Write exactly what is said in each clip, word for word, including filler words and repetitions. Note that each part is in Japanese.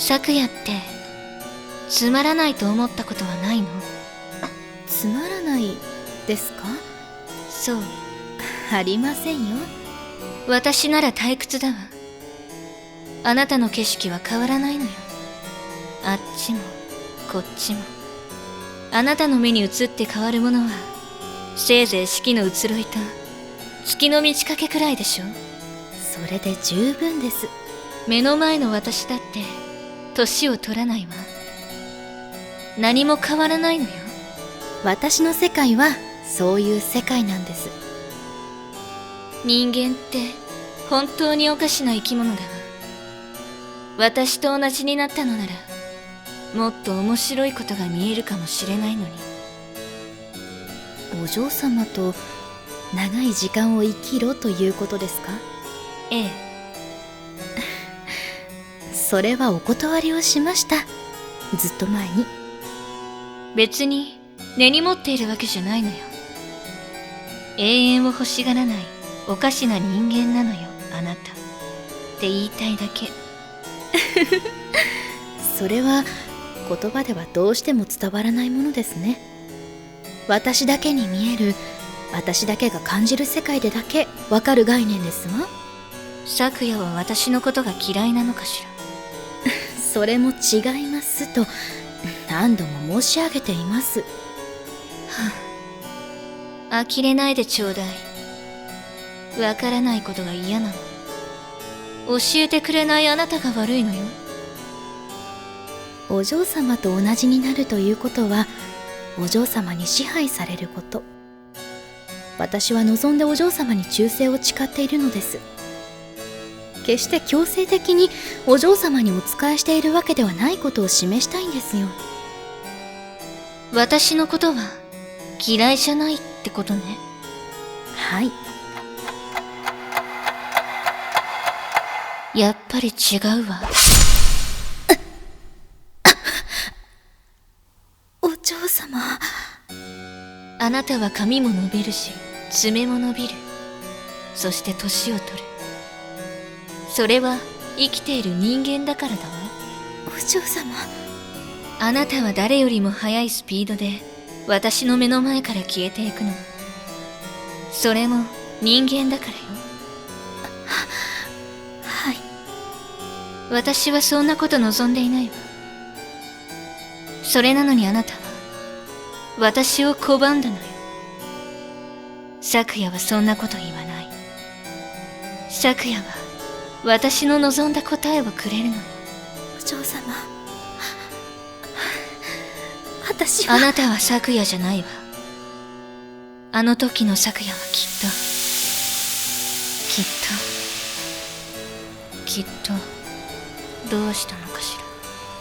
昨夜ってつまらないと思ったことはないの？ つまらないですか？ そう。 ありませんよ。 私なら退屈だわ。あなたの景色は変わらないのよ。あっちもこっちも。あなたの目に映って変わるものはせいぜい四季の移ろいと月の満ち欠けくらいでしょ。 それで十分です。 目の前の私だって年を取らないわ。何も変わらないのよ。 私の世界はそういう世界なんです。 人間って本当におかしな生き物だわ。私と同じになったのならもっと面白いことが見えるかもしれないのに。 お嬢様と長い時間を生きろということですか？ ええ。 それはお断りをしました。ずっと前に。 別に根に持っているわけじゃないのよ。永遠を欲しがらないおかしな人間なのよ、あなた。って言いたいだけ。 それは言葉ではどうしても伝わらないものですね。私だけに見える、私だけが感じる世界でだけわかる概念ですわ。 昨夜は私のことが嫌いなのかしら。 それも違いますと何度も申し上げています。はあ、呆れないでちょうだい。わからないことが嫌なの。教えてくれないあなたが悪いのよ。 お嬢様と同じになるということはお嬢様に支配されること。私は望んでお嬢様に忠誠を誓っているのです。決して強制的にお嬢様にお仕えしているわけではないことを示したいんですよ。 私のことは嫌いじゃないってことね。 はい。 やっぱり違うわ。 お嬢様。 あなたは髪も伸びるし爪も伸びる。そして年を取る。それは生きている人間だからだわ。 お嬢様。 あなたは誰よりも速いスピードで私の目の前から消えていくの。それも人間だからよ。 はい。 私はそんなこと望んでいないわ。それなのにあなたは私を拒んだのよ。昨夜はそんなこと言わない。昨夜は私の望んだ答えをくれるのよ。 お嬢様。私は。 あなたは昨夜じゃないわ。あの時の昨夜はきっときっときっとどうしたのかしら。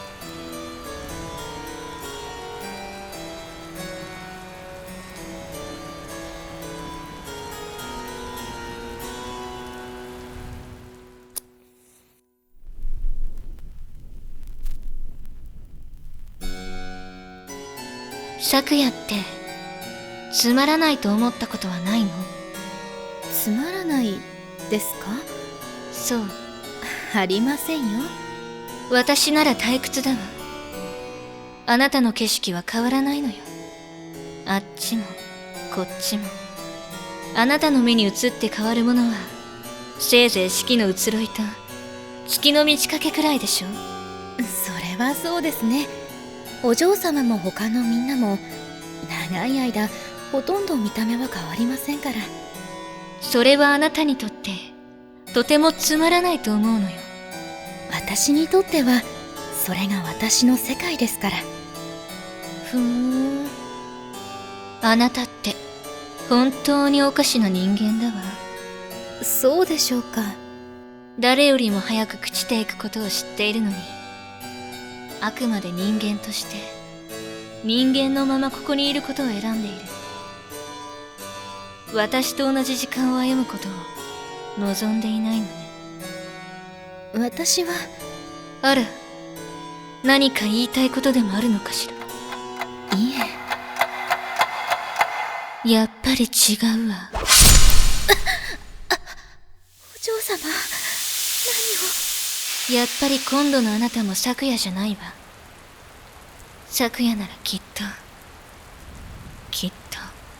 昨夜ってつまらないと思ったことはないの？ つまらないですか？ そう。 ありませんよ。 私なら退屈だわ。あなたの景色は変わらないのよ。あっちもこっちも。あなたの目に映って変わるものはせいぜい四季の移ろいと月の満ち欠けくらいでしょ。 それはそうですね。お嬢様も他のみんなも長い間ほとんど見た目は変わりませんから。 それはあなたにとってとてもつまらないと思うのよ。 私にとってはそれが私の世界ですから。 ふーん。あなたって本当におかしな人間だわ。 そうでしょうか。 誰よりも早く朽ちていくことを知っているのに、あくまで人間として人間のままここにいることを選んでいる。私と同じ時間を歩むことを望んでいないのね。 私は。 あら、何か言いたいことでもあるのかしら。 いえ。 やっぱり違うわ。 お嬢様、何を。 やっぱり今度のあなたも昨夜じゃないわ。昨夜ならきっときっと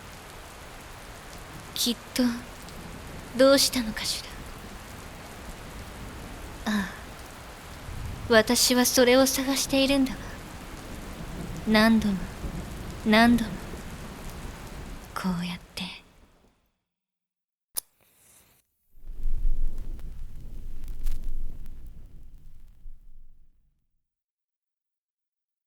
きっとどうしたのかしら。ああ、私はそれを探しているんだわ。何度も何度もこうやって。